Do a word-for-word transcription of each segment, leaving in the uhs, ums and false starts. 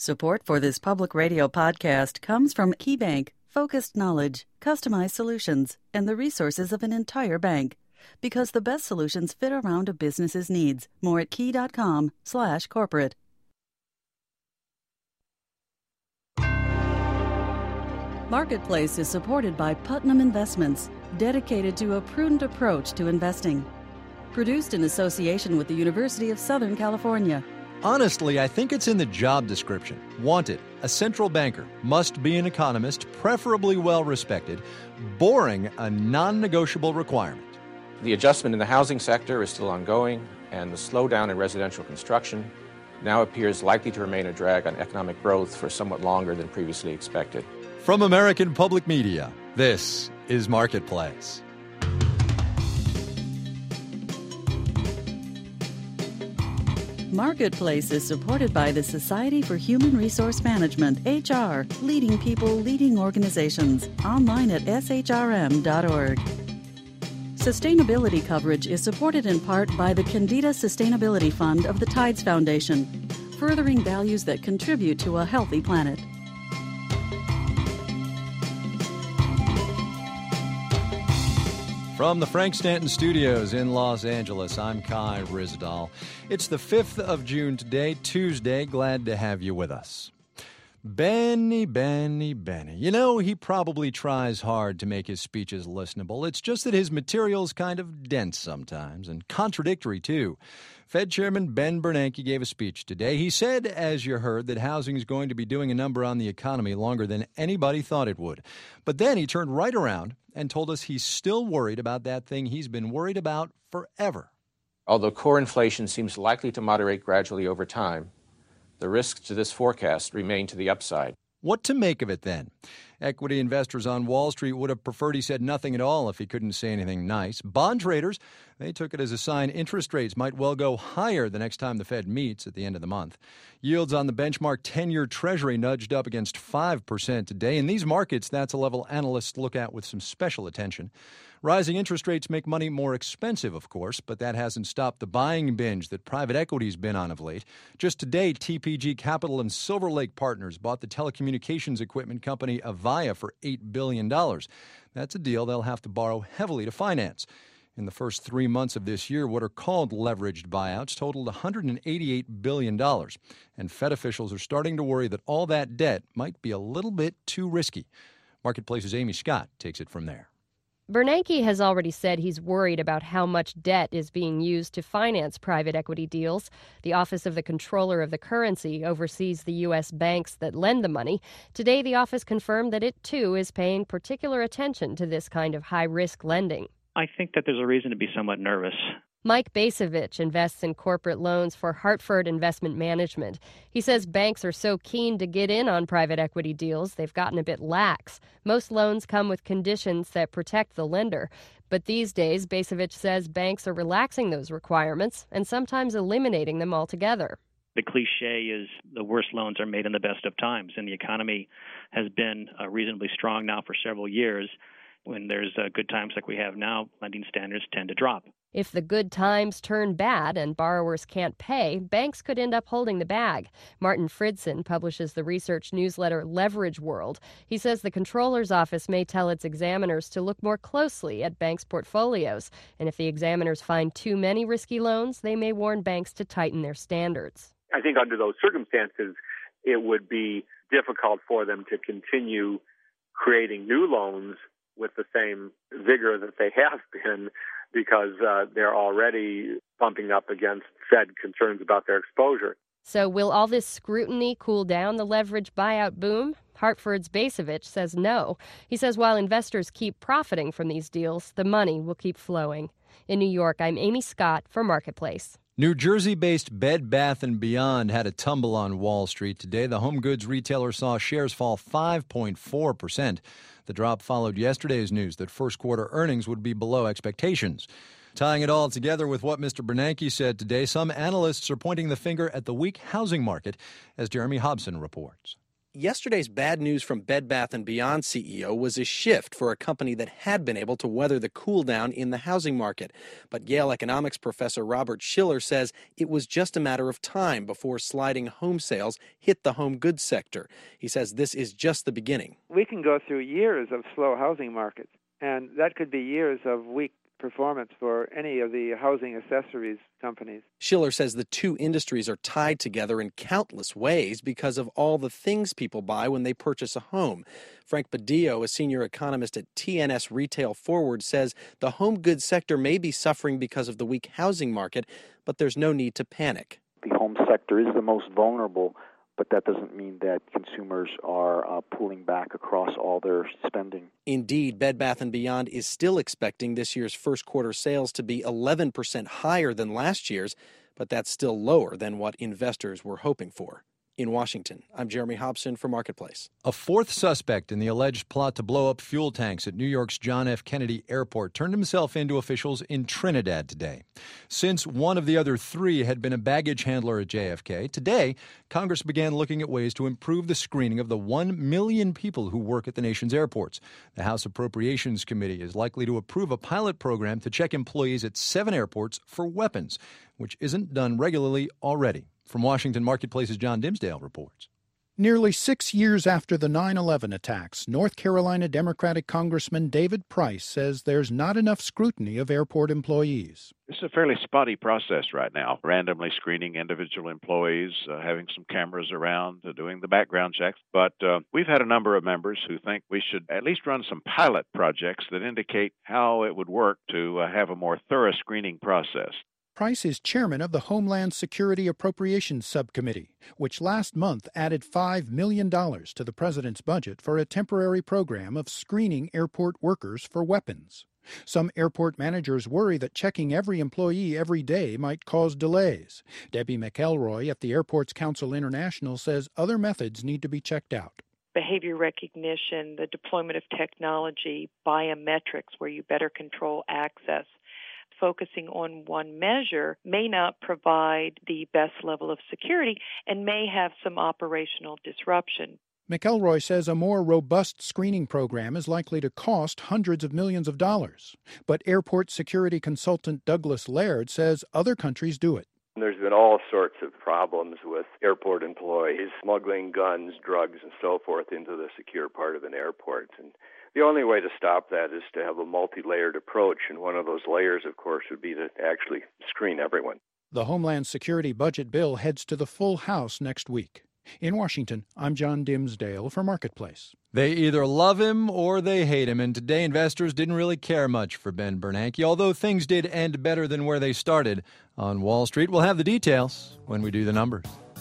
Support for this public radio podcast comes from KeyBank, focused knowledge, customized solutions, and the resources of an entire bank. Because the best solutions fit around a business's needs. More at key.com slash corporate. Marketplace is supported by Putnam Investments, dedicated to a prudent approach to investing. Produced in association with the University of Southern California. Honestly, I think it's in the job description. Wanted, a central banker, must be an economist, preferably well-respected, boring, a non-negotiable requirement. The adjustment in the housing sector is still ongoing, and the slowdown in residential construction now appears likely to remain a drag on economic growth for somewhat longer than previously expected. From American Public Media, this is Marketplace. Marketplace is supported by the Society for Human Resource Management, H R, leading people, leading organizations. Online at s h r m dot org. Sustainability coverage is supported in part by the Candida Sustainability Fund of the Tides Foundation, furthering values that contribute to a healthy planet. From the Frank Stanton Studios in Los Angeles, I'm Kai Ryssdal. It's the fifth of June today, Tuesday. Glad to have you with us. Benny, Benny, Benny. You know, he probably tries hard to make his speeches listenable. It's just that his material's kind of dense sometimes, and contradictory, too. Fed Chairman Ben Bernanke gave a speech today. He said, as you heard, that housing is going to be doing a number on the economy longer than anybody thought it would. But then he turned right around and told us he's still worried about that thing he's been worried about forever. Although core inflation seems likely to moderate gradually over time, the risks to this forecast remain to the upside. What to make of it, then? Equity investors on Wall Street would have preferred he said nothing at all if he couldn't say anything nice. Bond traders, they took it as a sign interest rates might well go higher the next time the Fed meets at the end of the month. Yields on the benchmark ten-year Treasury nudged up against five percent today. In these markets, that's a level analysts look at with some special attention. Rising interest rates make money more expensive, of course, but that hasn't stopped the buying binge that private equity's been on of late. Just today, T P G Capital and Silver Lake Partners bought the telecommunications equipment company Avaya for eight billion dollars. That's a deal they'll have to borrow heavily to finance. In the first three months of this year, what are called leveraged buyouts totaled one hundred eighty-eight billion dollars. And Fed officials are starting to worry that all that debt might be a little bit too risky. Marketplace's Amy Scott takes it from there. Bernanke has already said he's worried about how much debt is being used to finance private equity deals. The Office of the Comptroller of the Currency oversees the U S banks that lend the money. Today, the office confirmed that it, too, is paying particular attention to this kind of high-risk lending. I think that there's a reason to be somewhat nervous. Mike Basevich invests in corporate loans for Hartford Investment Management. He says banks are so keen to get in on private equity deals, they've gotten a bit lax. Most loans come with conditions that protect the lender. But these days, Basevich says banks are relaxing those requirements and sometimes eliminating them altogether. The cliche is the worst loans are made in the best of times, and the economy has been uh, reasonably strong now for several years. When there's uh, good times like we have now, lending standards tend to drop. If the good times turn bad and borrowers can't pay, banks could end up holding the bag. Martin Fridson publishes the research newsletter Leverage World. He says the comptroller's office may tell its examiners to look more closely at banks' portfolios. And if the examiners find too many risky loans, they may warn banks to tighten their standards. I think under those circumstances, it would be difficult for them to continue creating new loans with the same vigor that they have been, because uh, they're already bumping up against Fed concerns about their exposure. So will all this scrutiny cool down the leverage buyout boom? Hartford's Basevich says no. He says while investors keep profiting from these deals, the money will keep flowing. In New York, I'm Amy Scott for Marketplace. New Jersey-based Bed Bath and Beyond had a tumble on Wall Street today. The home goods retailer saw shares fall five point four percent. The drop followed yesterday's news that first quarter earnings would be below expectations. Tying it all together with what Mister Bernanke said today, some analysts are pointing the finger at the weak housing market, as Jeremy Hobson reports. Yesterday's bad news from Bed Bath and Beyond C E O was a shift for a company that had been able to weather the cool down in the housing market. But Yale economics professor Robert Shiller says it was just a matter of time before sliding home sales hit the home goods sector. He says this is just the beginning. We can go through years of slow housing markets, and that could be years of weak performance for any of the housing accessories companies. Shiller says the two industries are tied together in countless ways because of all the things people buy when they purchase a home. Frank Badillo, a senior economist at T N S Retail Forward, says the home goods sector may be suffering because of the weak housing market, but there's no need to panic. The home sector is the most vulnerable, but that doesn't mean that consumers are uh, pulling back across all their spending. Indeed, Bed Bath and Beyond is still expecting this year's first quarter sales to be eleven percent higher than last year's, but that's still lower than what investors were hoping for. In Washington, I'm Jeremy Hobson for Marketplace. A fourth suspect in the alleged plot to blow up fuel tanks at New York's John F. Kennedy Airport turned himself in to officials in Trinidad today. Since one of the other three had been a baggage handler at J F K, today Congress began looking at ways to improve the screening of the one million people who work at the nation's airports. The House Appropriations Committee is likely to approve a pilot program to check employees at seven airports for weapons, which isn't done regularly already. From Washington, Marketplace's John Dimsdale reports. Nearly six years after the nine eleven attacks, North Carolina Democratic Congressman David Price says there's not enough scrutiny of airport employees. It's a fairly spotty process right now, randomly screening individual employees, uh, having some cameras around, uh, doing the background checks. But uh, we've had a number of members who think we should at least run some pilot projects that indicate how it would work to uh, have a more thorough screening process. Price is chairman of the Homeland Security Appropriations Subcommittee, which last month added five million dollars to the president's budget for a temporary program of screening airport workers for weapons. Some airport managers worry that checking every employee every day might cause delays. Debbie McElroy at the Airports Council International says other methods need to be checked out. Behavior recognition, the deployment of technology, biometrics where you better control access. Focusing on one measure may not provide the best level of security and may have some operational disruption. McElroy says a more robust screening program is likely to cost hundreds of millions of dollars. But airport security consultant Douglas Laird says other countries do it. There's been all sorts of problems with airport employees, smuggling guns, drugs, and so forth into the secure part of an airport. And the only way to stop that is to have a multi-layered approach, and one of those layers, of course, would be to actually screen everyone. The Homeland Security budget bill heads to the full House next week. In Washington, I'm John Dimsdale for Marketplace. They either love him or they hate him, and today investors didn't really care much for Ben Bernanke, although things did end better than where they started on Wall Street. We'll have the details when we do the numbers.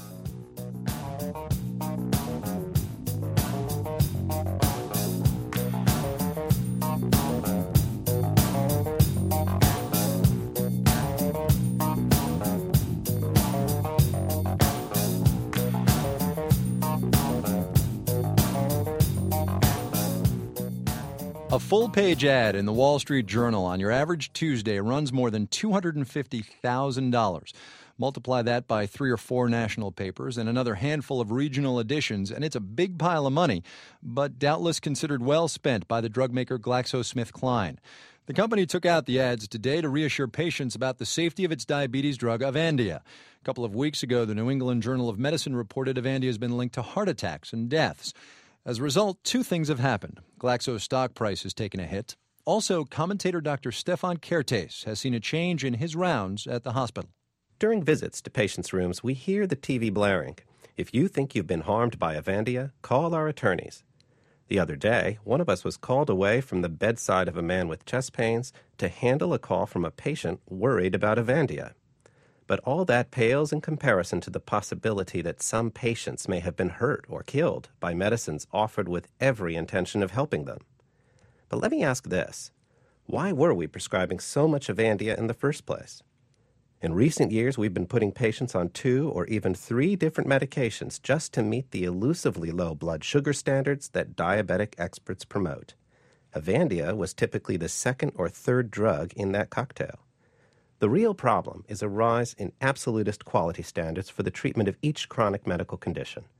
A full-page ad in the Wall Street Journal on your average Tuesday runs more than two hundred fifty thousand dollars. Multiply that by three or four national papers and another handful of regional editions, and it's a big pile of money, but doubtless considered well spent by the drug maker GlaxoSmithKline. The company took out the ads today to reassure patients about the safety of its diabetes drug, Avandia. A couple of weeks ago, the New England Journal of Medicine reported Avandia has been linked to heart attacks and deaths. As a result, two things have happened. Glaxo's stock price has taken a hit. Also, commentator Doctor Stefan Kertész has seen a change in his rounds at the hospital. During visits to patients' rooms, we hear the T V blaring. If you think you've been harmed by Avandia, call our attorneys. The other day, one of us was called away from the bedside of a man with chest pains to handle a call from a patient worried about Avandia. But all that pales in comparison to the possibility that some patients may have been hurt or killed by medicines offered with every intention of helping them. But let me ask this. Why were we prescribing so much Avandia in the first place? In recent years, we've been putting patients on two or even three different medications just to meet the elusively low blood sugar standards that diabetic experts promote. Avandia was typically the second or third drug in that cocktail. The real problem is a rise in absolutist quality standards for the treatment of each chronic medical condition.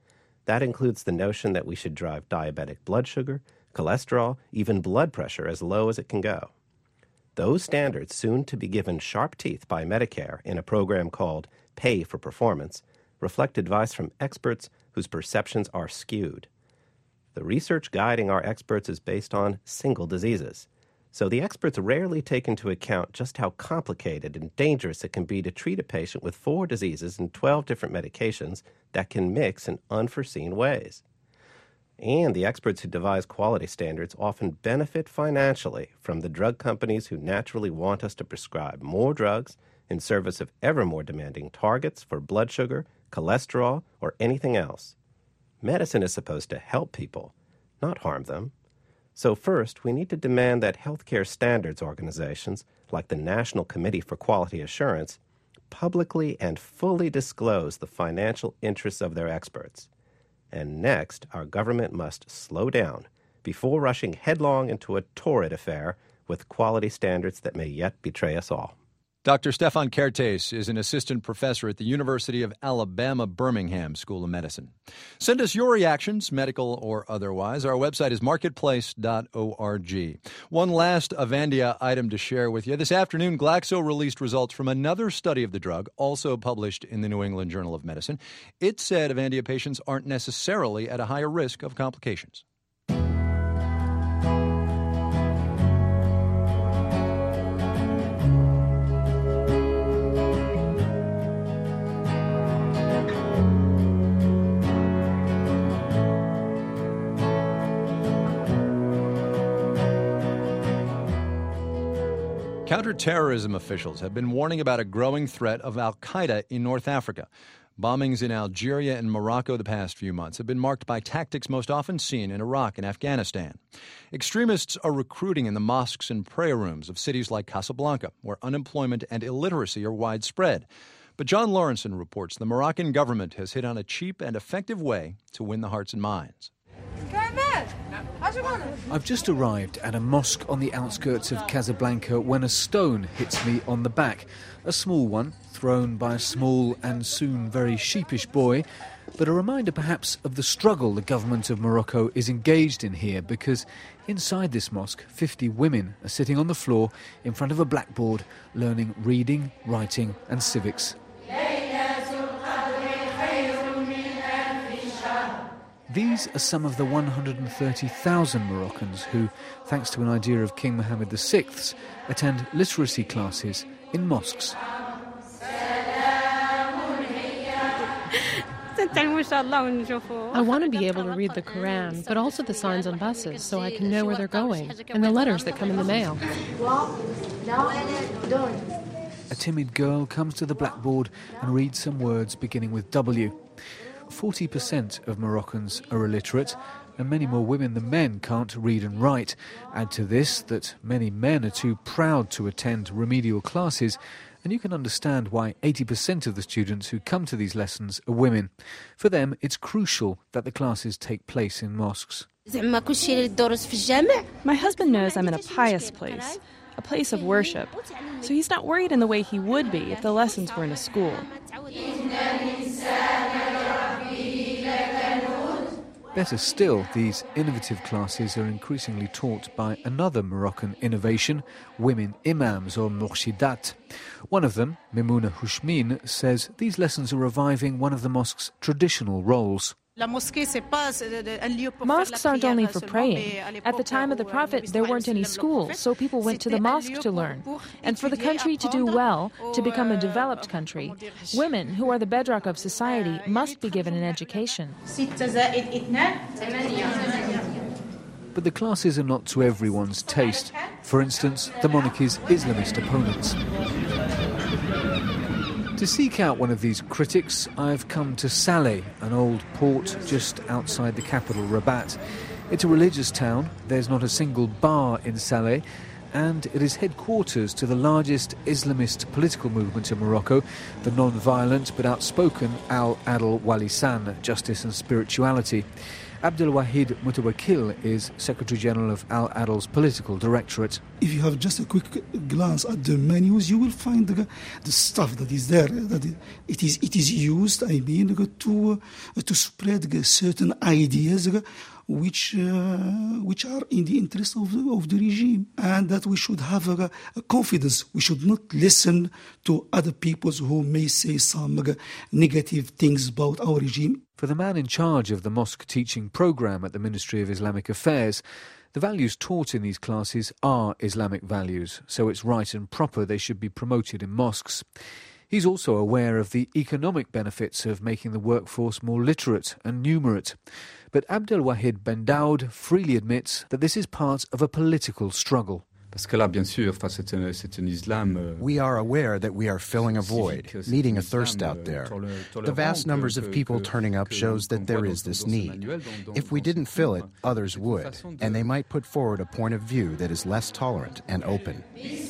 That includes the notion that we should drive diabetic blood sugar, cholesterol, even blood pressure as low as it can go. Those standards, soon to be given sharp teeth by Medicare in a program called Pay for Performance, reflect advice from experts whose perceptions are skewed. The research guiding our experts is based on single diseases, so the experts rarely take into account just how complicated and dangerous it can be to treat a patient with four diseases and twelve different medications that can mix in unforeseen ways. And the experts who devise quality standards often benefit financially from the drug companies who naturally want us to prescribe more drugs in service of ever more demanding targets for blood sugar, cholesterol, or anything else. Medicine is supposed to help people, not harm them. So first, we need to demand that healthcare standards organizations, like the National Committee for Quality Assurance, publicly and fully disclose the financial interests of their experts. And next, our government must slow down before rushing headlong into a torrid affair with quality standards that may yet betray us all. Doctor Stefan Kertész is an assistant professor at the University of Alabama Birmingham School of Medicine. Send us your reactions, medical or otherwise. Our website is marketplace dot org. One last Avandia item to share with you. This afternoon, Glaxo released results from another study of the drug, also published in the New England Journal of Medicine. It said Avandia patients aren't necessarily at a higher risk of complications. Counterterrorism officials have been warning about a growing threat of al-Qaeda in North Africa. Bombings in Algeria and Morocco the past few months have been marked by tactics most often seen in Iraq and Afghanistan. Extremists are recruiting in the mosques and prayer rooms of cities like Casablanca, where unemployment and illiteracy are widespread. But John Lawrenson reports the Moroccan government has hit on a cheap and effective way to win the hearts and minds. I've just arrived at a mosque on the outskirts of Casablanca when a stone hits me on the back. A small one, thrown by a small and soon very sheepish boy, but a reminder perhaps of the struggle the government of Morocco is engaged in here, because inside this mosque, fifty women are sitting on the floor in front of a blackboard, learning reading, writing and civics. These are some of the one hundred thirty thousand Moroccans who, thanks to an idea of King Mohammed the sixth, attend literacy classes in mosques. I want to be able to read the Quran, but also the signs on buses so I can know where they're going, and the letters that come in the mail. A timid girl comes to the blackboard and reads some words beginning with W. forty percent of Moroccans are illiterate, and many more women than men can't read and write. Add to this that many men are too proud to attend remedial classes, and you can understand why eighty percent of the students who come to these lessons are women. For them, it's crucial that the classes take place in mosques. My husband knows I'm in a pious place, a place of worship, so he's not worried in the way he would be if the lessons were in a school. Better still, these innovative classes are increasingly taught by another Moroccan innovation, women imams or murshidat. One of them, Mimouna Houchmine, says these lessons are reviving one of the mosque's traditional roles. Mosques aren't only for praying. At the time of the Prophet, there weren't any schools, so people went to the mosque to learn. And for the country to do well, to become a developed country, women, who are the bedrock of society, must be given an education. But the classes are not to everyone's taste. For instance, the monarchy's Islamist opponents. To seek out one of these critics, I've come to Salé, an old port just outside the capital, Rabat. It's a religious town, there's not a single bar in Salé, and it is headquarters to the largest Islamist political movement in Morocco, the non-violent but outspoken Al Adl Walisan, Justice and Spirituality. Abdelwahid Mutawakkil is Secretary General of Al Adal's Political Directorate. If you have just a quick glance at the menus, you will find the, the stuff that is there. That it is it is used, I mean, to uh, to spread certain ideas which uh, which are in the interest of the, of the regime, and that we should have a, a confidence. We should not listen to other peoples who may say some uh, negative things about our regime. For the man in charge of the mosque teaching programme at the Ministry of Islamic Affairs, the values taught in these classes are Islamic values, so it's right and proper they should be promoted in mosques. He's also aware of the economic benefits of making the workforce more literate and numerate. But Abdelwahid Ben Daoud freely admits that this is part of a political struggle. We are aware that we are filling a void, meeting a thirst out there. The vast numbers of people turning up shows that there is this need. If we didn't fill it, others would, and they might put forward a point of view that is less tolerant and open.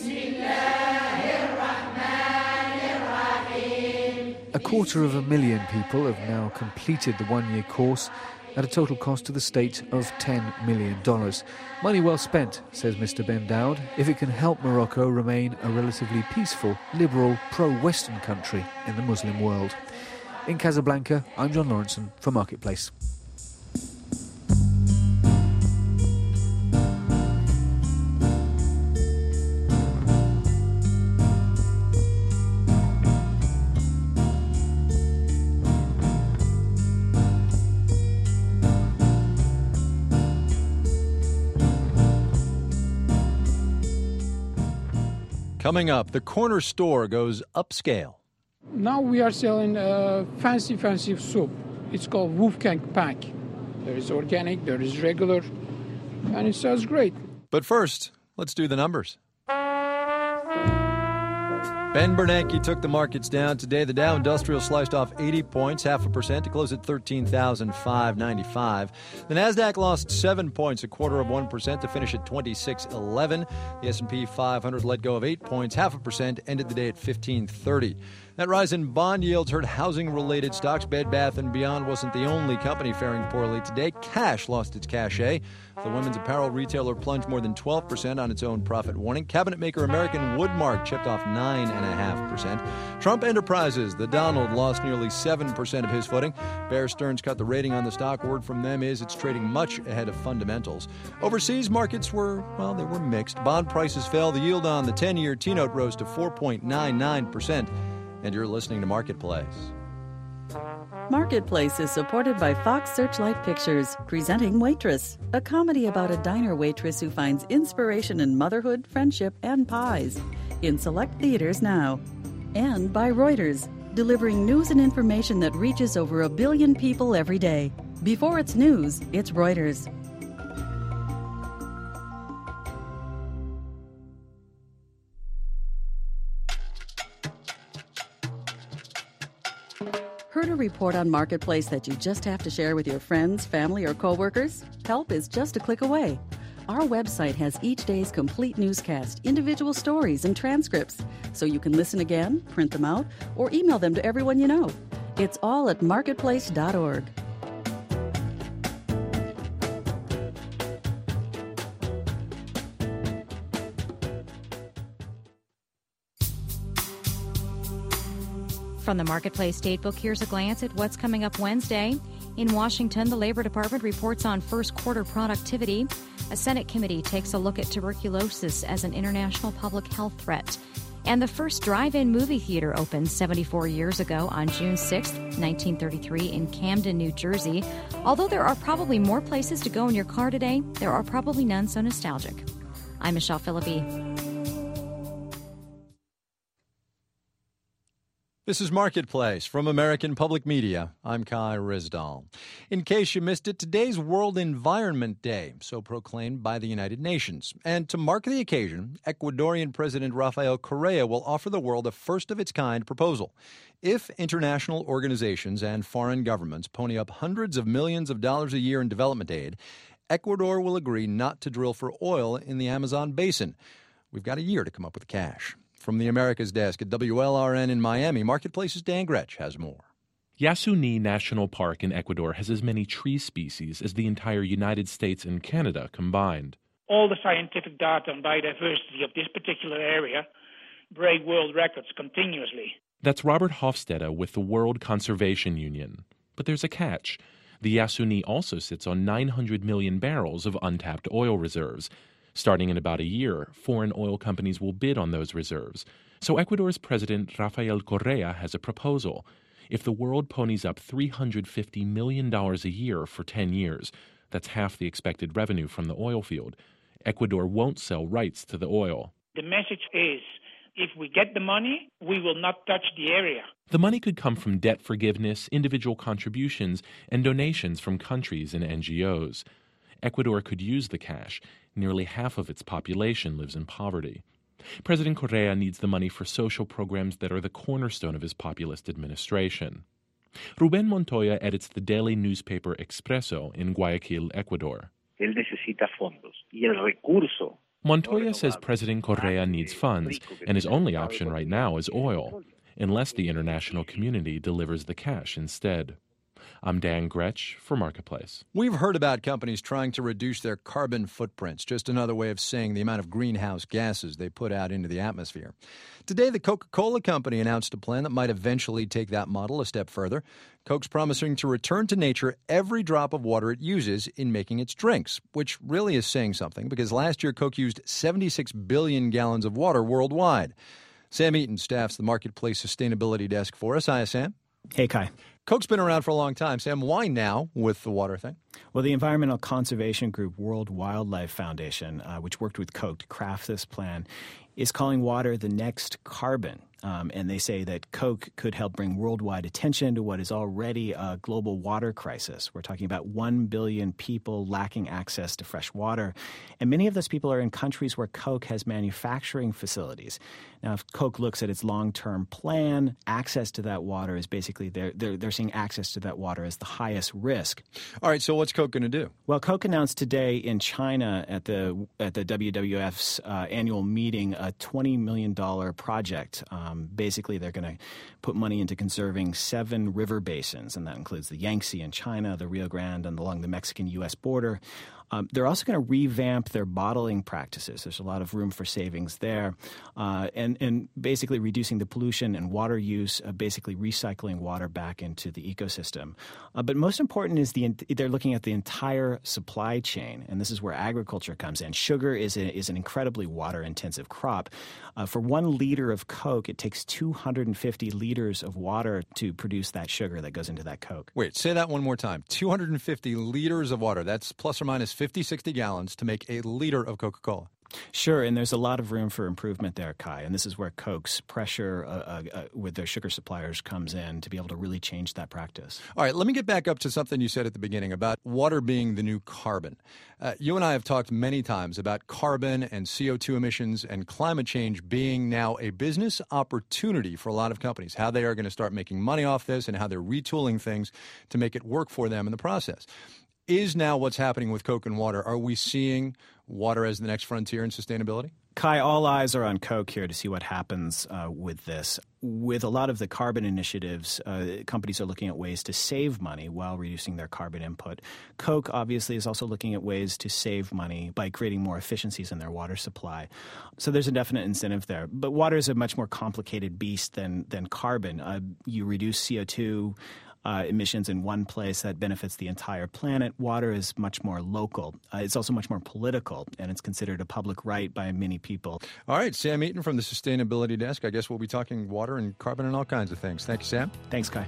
A quarter of a million people have now completed the one-year course at a total cost to the state of ten million dollars. Money well spent, says Mister Ben Daoud, if it can help Morocco remain a relatively peaceful, liberal, pro-Western country in the Muslim world. In Casablanca, I'm John Lawrenson for Marketplace. Coming up, the corner store goes upscale. Now we are selling uh, fancy, fancy soup. It's called Wolfgang Pack. There is organic, there is regular, and it sells great. But first, let's do the numbers. Ben Bernanke took the markets down today. The Dow Industrial sliced off eighty points, half a percent, to close at thirteen thousand five hundred ninety-five. The Nasdaq lost seven points, a quarter of one percent, to finish at twenty-six eleven. The S and P five hundred let go of eight points, half a percent, ended the day at fifteen thirty. That rise in bond yields hurt housing-related stocks. Bed Bath and Beyond wasn't the only company faring poorly today. Cash lost its cachet. The women's apparel retailer plunged more than twelve percent on its own profit warning. Cabinet maker American Woodmark chipped off nine point five percent. Trump Enterprises, the Donald, lost nearly seven percent of his footing. Bear Stearns cut the rating on the stock. Word from them is it's trading much ahead of fundamentals. Overseas markets were, well, they were mixed. Bond prices fell. The yield on the ten-year T-note rose to four point nine nine percent. And you're listening to Marketplace. Marketplace is supported by Fox Searchlight Pictures, presenting Waitress, a comedy about a diner waitress who finds inspiration in motherhood, friendship, and pies. In select theaters now. And by Reuters, delivering news and information that reaches over a billion people every day. Before it's news, it's Reuters. Heard a report on Marketplace that you just have to share with your friends, family, or coworkers? Help is just a click away. Our website has each day's complete newscast, individual stories, and transcripts, so you can listen again, print them out, or email them to everyone you know. It's all at marketplace dot org. From the Marketplace Datebook, here's a glance at what's coming up Wednesday. In Washington, the Labor Department reports on first quarter productivity. A Senate committee takes a look at tuberculosis as an international public health threat. And the first drive-in movie theater opened seventy-four years ago on June sixth, nineteen thirty-three in Camden, New Jersey. Although there are probably more places to go in your car today, there are probably none so nostalgic. I'm Michelle Philippi. This is Marketplace from American Public Media. I'm Kai Rizdal. In case you missed it, today's World Environment Day, so proclaimed by the United Nations. And to mark the occasion, Ecuadorian President Rafael Correa will offer the world a first-of-its-kind proposal. If international organizations and foreign governments pony up hundreds of millions of dollars a year in development aid, Ecuador will agree not to drill for oil in the Amazon basin. We've got a year to come up with the cash. From the Americas Desk at W L R N in Miami, Marketplace's Dan Gretsch has more. Yasuni National Park in Ecuador has as many tree species as the entire United States and Canada combined. All the scientific data on biodiversity of this particular area break world records continuously. That's Robert Hofstede with the World Conservation Union. But there's a catch. The Yasuni also sits on nine hundred million barrels of untapped oil reserves. Starting in about a year, foreign oil companies will bid on those reserves. So Ecuador's President Rafael Correa has a proposal. If the world ponies up three hundred fifty million dollars a year for ten years, that's half the expected revenue from the oil field, Ecuador won't sell rights to the oil. The message is, if we get the money, we will not touch the area. The money could come from debt forgiveness, individual contributions, and donations from countries and N G Os. Ecuador could use the cash. Nearly half of its population lives in poverty. President Correa needs the money for social programs that are the cornerstone of his populist administration. Ruben Montoya edits the daily newspaper Expreso in Guayaquil, Ecuador. Él necesita fondos y el recurso. Montoya says President Correa needs funds, and his only option right now is oil, unless the international community delivers the cash instead. I'm Dan Gretsch for Marketplace. We've heard about companies trying to reduce their carbon footprints, just another way of saying the amount of greenhouse gases they put out into the atmosphere. Today, the Coca-Cola Company announced a plan that might eventually take that model a step further. Coke's promising to return to nature every drop of water it uses in making its drinks, which really is saying something because last year Coke used seventy-six billion gallons of water worldwide. Sam Eaton staffs the Marketplace Sustainability Desk for us. Hi, Sam. Hey, Kai. Coke's been around for a long time. Sam, why now with the water thing? Well, the environmental conservation group World Wildlife Foundation, uh, which worked with Coke to craft this plan, is calling water the next carbon. Um, and they say that Coke could help bring worldwide attention to what is already a global water crisis. We're talking about one billion people lacking access to fresh water. And many of those people are in countries where Coke has manufacturing facilities. Now, if Coke looks at its long-term plan, access to that water is basically, they're, they're, they're seeing access to that water as the highest risk. All right, so what's Coke going to do? Well, Coke announced today in China at the at the W W F's uh, annual meeting a twenty million dollars project. Um, basically, they're going to put money into conserving seven river basins, and that includes the Yangtze in China, the Rio Grande, and along the Mexican U S border. Um, they're also going to revamp their bottling practices. There's a lot of room for savings there. Uh, and, and basically reducing the pollution and water use, uh, basically recycling water back into the ecosystem. Uh, but most important is the they're looking at the entire supply chain, and this is where agriculture comes in. Sugar is, a, is an incredibly water-intensive crop. Uh, for one liter of Coke, it takes two hundred fifty liters of water to produce that sugar that goes into that Coke. Wait, say that one more time. two hundred fifty liters of water. That's plus or minus fifty, sixty gallons to make a liter of Coca-Cola. Sure, and there's a lot of room for improvement there, Kai. And this is where Coke's pressure uh, uh, uh, with their sugar suppliers comes in to be able to really change that practice. All right, let me get back up to something you said at the beginning about water being the new carbon. Uh, you and I have talked many times about carbon and C O two emissions and climate change being now a business opportunity for a lot of companies, how they are going to start making money off this and how they're retooling things to make it work for them in the process. Is now what's happening with Coke and water? Are we seeing water as the next frontier in sustainability? Kai, all eyes are on Coke here to see what happens uh, with this. With a lot of the carbon initiatives, uh, companies are looking at ways to save money while reducing their carbon input. Coke obviously is also looking at ways to save money by creating more efficiencies in their water supply. So there's a definite incentive there. But water is a much more complicated beast than, than carbon. Uh, you reduce C O two Uh, emissions in one place that benefits the entire planet. Water is much more local. Uh, it's also much more political, and it's considered a public right by many people. All right, Sam Eaton from the Sustainability Desk. I guess we'll be talking water and carbon and all kinds of things. Thank you, Sam. Thanks, Kai.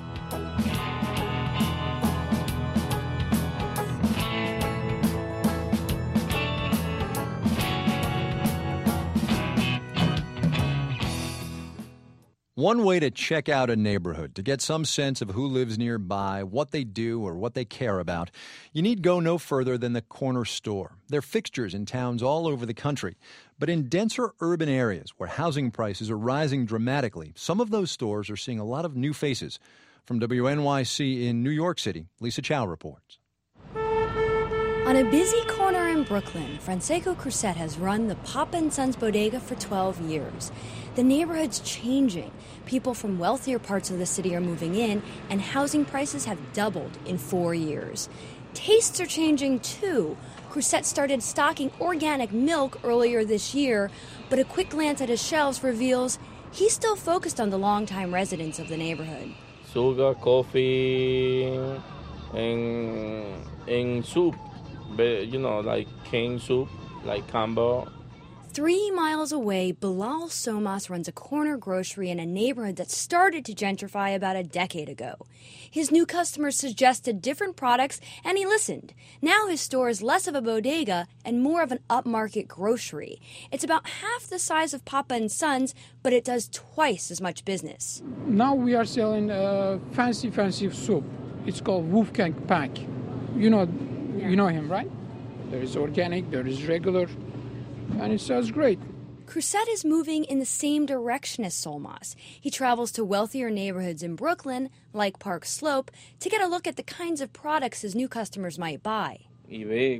One way to check out a neighborhood, to get some sense of who lives nearby, what they do, or what they care about, you need go no further than the corner store. They're fixtures in towns all over the country. But in denser urban areas where housing prices are rising dramatically, some of those stores are seeing a lot of new faces. From W N Y C in New York City, Lisa Chow reports. On a busy corner in Brooklyn, Francesco Crusette has run the Papa and Sons Bodega for twelve years. The neighborhood's changing. People from wealthier parts of the city are moving in, and housing prices have doubled in four years. Tastes are changing, too. Crusette started stocking organic milk earlier this year, but a quick glance at his shelves reveals he's still focused on the longtime residents of the neighborhood. Sugar, coffee, and, and soup, you know, like cane soup, like combo. Three miles away, Bilal Somas runs a corner grocery in a neighborhood that started to gentrify about a decade ago. His new customers suggested different products, and he listened. Now his store is less of a bodega and more of an upmarket grocery. It's about half the size of Papa and Sons, but it does twice as much business. Now we are selling uh, fancy, fancy soup. It's called Wolfgang Pack. You know, yeah. you know him, right? There is organic, there is regular. And it sounds great. Crusette is moving in the same direction as Solmas. He travels to wealthier neighborhoods in Brooklyn, like Park Slope, to get a look at the kinds of products his new customers might buy. I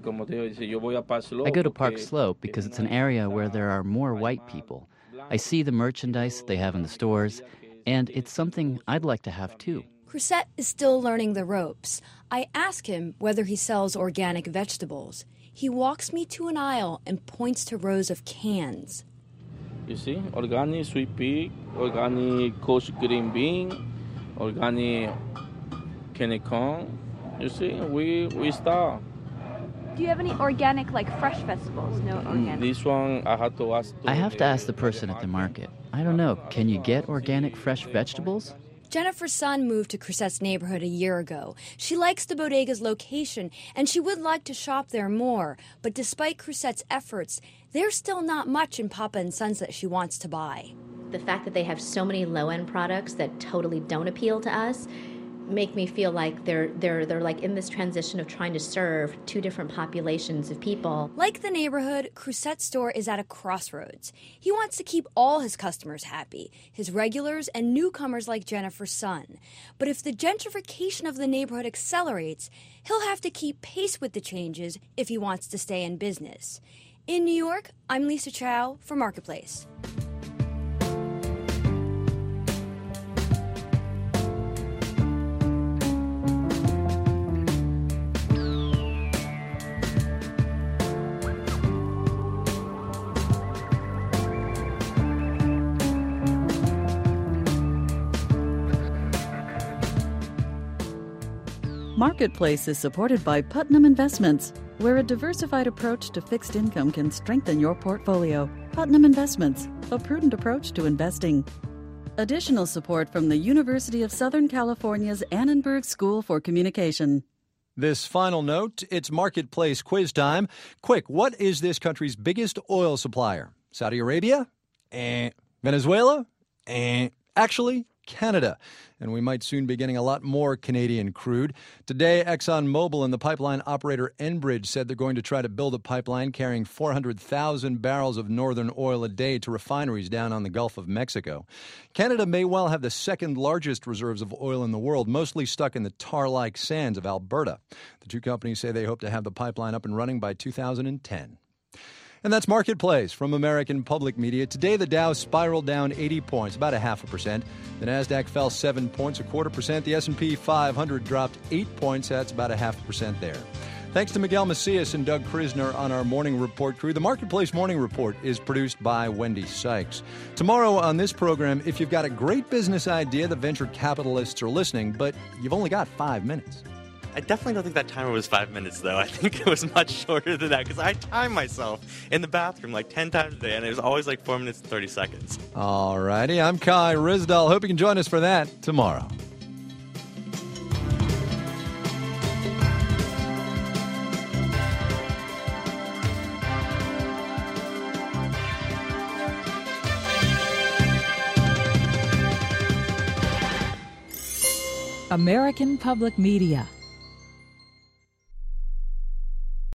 go to Park Slope because it's an area where there are more white people. I see the merchandise they have in the stores, and it's something I'd like to have too. Crusette is still learning the ropes. I ask him whether he sells organic vegetables. He walks me to an aisle and points to rows of cans. You see, organic sweet pea, organic kosher green bean, organic kidney corn. You see, we we start. Do you have any organic, like fresh vegetables? No organic. This one I have to ask. I have to ask the person at the market. I don't know. Can you get organic fresh vegetables? Jennifer's son moved to Crusette's neighborhood a year ago. She likes the bodega's location, and she would like to shop there more. But despite Crusette's efforts, there's still not much in Papa and Sons that she wants to buy. The fact that they have so many low-end products that totally don't appeal to us make me feel like they're they're they're like in this transition of trying to serve two different populations of people. Like the neighborhood, Crusette's store is at a crossroads. He wants to keep all his customers happy, his regulars and newcomers like Jennifer's son. But if the gentrification of the neighborhood accelerates, he'll have to keep pace with the changes if he wants to stay in business. In New York, I'm Lisa Chow for Marketplace. Marketplace is supported by Putnam Investments, where a diversified approach to fixed income can strengthen your portfolio. Putnam Investments, a prudent approach to investing. Additional support from the University of Southern California's Annenberg School for Communication. This final note, it's Marketplace quiz time. Quick, what is this country's biggest oil supplier? Saudi Arabia? Eh. Venezuela? Eh. Actually, Canada. And we might soon be getting a lot more Canadian crude. Today, ExxonMobil and the pipeline operator Enbridge said they're going to try to build a pipeline carrying four hundred thousand barrels of northern oil a day to refineries down on the Gulf of Mexico. Canada may well have the second largest reserves of oil in the world, mostly stuck in the tar-like sands of Alberta. The two companies say they hope to have the pipeline up and running by two thousand ten. And that's Marketplace from American Public Media. Today, the Dow spiraled down eighty points, about a half a percent. The Nasdaq fell seven points, a quarter percent. The S and P five hundred dropped eight points. That's about a half a percent there. Thanks to Miguel Macias and Doug Krisner on our Morning Report crew. The Marketplace Morning Report is produced by Wendy Sykes. Tomorrow on this program, if you've got a great business idea, the venture capitalists are listening, but you've only got five minutes. I definitely don't think that timer was five minutes, though. I think it was much shorter than that because I time myself in the bathroom like ten times a day, and it was always like four minutes and thirty seconds. All righty. I'm Kai Ryssdal. Hope you can join us for that tomorrow. American Public Media